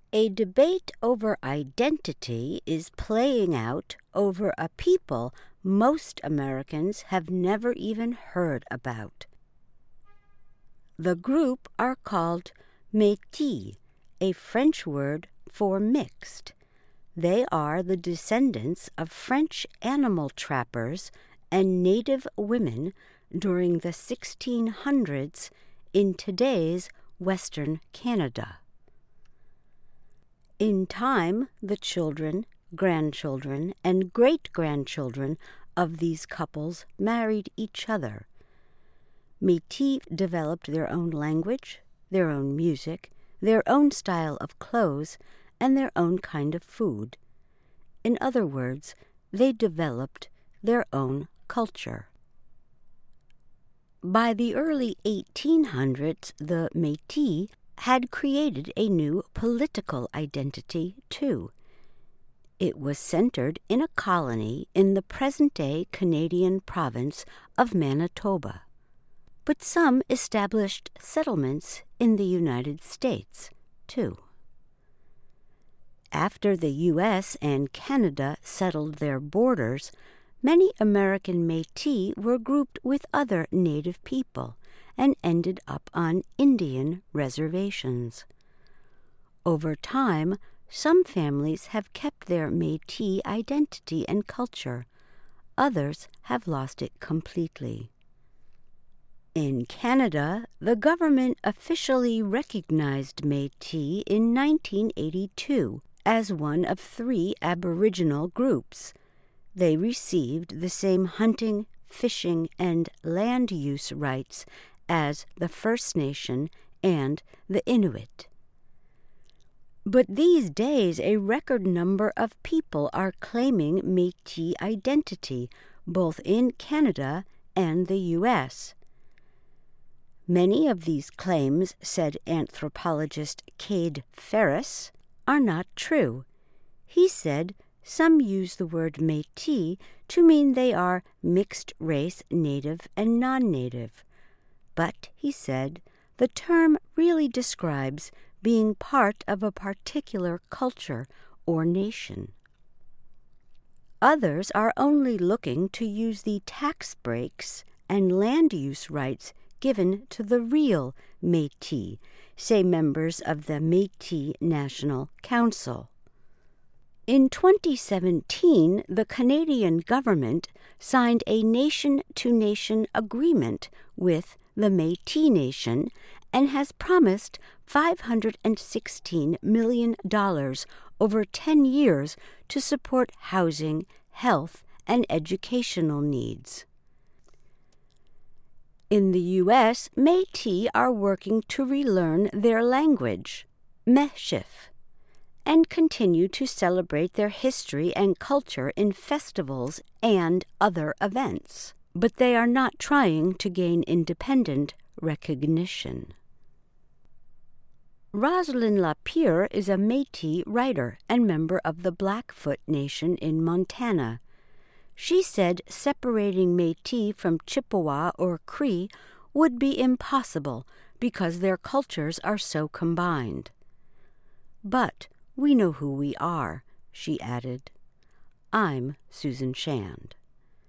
A debate over identity is playing out over a people most Americans have never even heard about. The group are called Métis, a French word for mixed. They are the descendants of French animal trappers and native women during the 1600s in today's Western Canada. In time, the children, grandchildren, and great-grandchildren of these couples married each other. Métis developed their own language, their own music, their own style of clothes, and their own kind of food. In other words, they developed their own culture. By the early 1800s, the Métis had created a new political identity, too. It was centered in a colony in the present-day Canadian province of Manitoba. But some established settlements in the United States, too. After the U.S. and Canada settled their borders, many American Métis were grouped with other Native people and ended up on Indian reservations. Over time, some families have kept their Métis identity and culture. Others have lost it completely. In Canada, the government officially recognized Métis in 1982 as one of 3 Aboriginal groups. They received the same hunting, fishing, and land use rights as the First Nation and the Inuit. But these days, a record number of people are claiming Métis identity, both in Canada and the U.S. Many of these claims, said anthropologist Cade Ferris, are not true. He said some use the word Métis to mean they are mixed-race native and non-native. But, he said, the term really describes being part of a particular culture or nation. Others are only looking to use the tax breaks and land use rights given to the real Métis, say members of the Métis National Council. In 2017, the Canadian government signed a nation-to-nation agreement with the Métis Nation and has promised $516 million over 10 years to support housing, health, and educational needs. In the U.S., Métis are working to relearn their language, Meshif, and continue to celebrate their history and culture in festivals and other events. But they are not trying to gain independent recognition. Rosalind Lapierre is a Métis writer and member of the Blackfoot Nation in Montana. She said separating Métis from Chippewa or Cree would be impossible because their cultures are so combined. But we know who we are, she added. I'm Susan Shand.